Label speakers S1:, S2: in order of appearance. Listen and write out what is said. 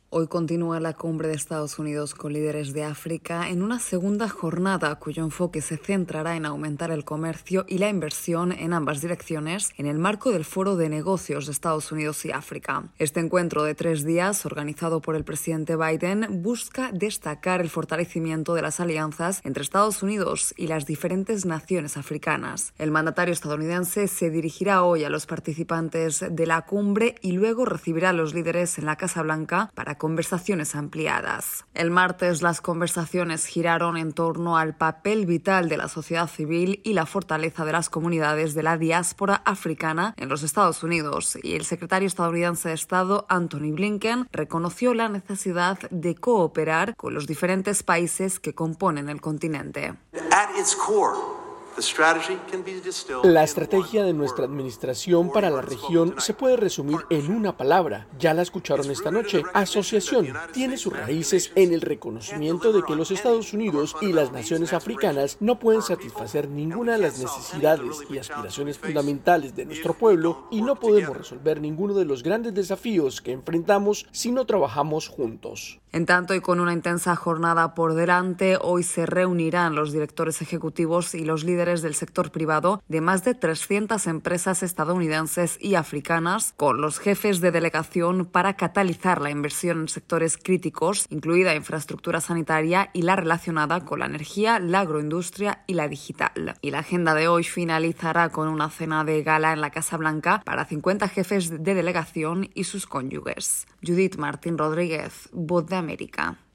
S1: Hoy continúa la cumbre de Estados Unidos con líderes de África en una segunda jornada cuyo enfoque se centrará en aumentar el comercio y la inversión en ambas direcciones en el marco del Foro de Negocios de Estados Unidos y África. Este encuentro de 3 días, organizado por el presidente Biden, busca destacar el fortalecimiento de las alianzas entre Estados Unidos y las diferentes naciones africanas. El mandatario estadounidense se dirigirá hoy a los participantes de la cumbre y luego recibirá a los líderes en la Casa Blanca para conversaciones ampliadas. El martes las conversaciones giraron en torno al papel vital de la sociedad civil y la fortaleza de las comunidades de la diáspora africana en los Estados Unidos, y el secretario estadounidense de Estado, Antony Blinken, reconoció la necesidad de cooperar con los diferentes países que componen el continente.
S2: La estrategia de nuestra administración para la región se puede resumir en una palabra. Ya la escucharon esta noche. Asociación. Tiene sus raíces en el reconocimiento de que los Estados Unidos y las naciones africanas no pueden satisfacer ninguna de las necesidades y aspiraciones fundamentales de nuestro pueblo, y no podemos resolver ninguno de los grandes desafíos que enfrentamos si no trabajamos juntos.
S1: En tanto, y con una intensa jornada por delante, hoy se reunirán los directores ejecutivos y los líderes del sector privado de más de 300 empresas estadounidenses y africanas, con los jefes de delegación para catalizar la inversión en sectores críticos, incluida infraestructura sanitaria y la relacionada con la energía, la agroindustria y la digital. Y la agenda de hoy finalizará con una cena de gala en la Casa Blanca para 50 jefes de delegación y sus cónyuges. Judith Martín Rodríguez, Voz de América.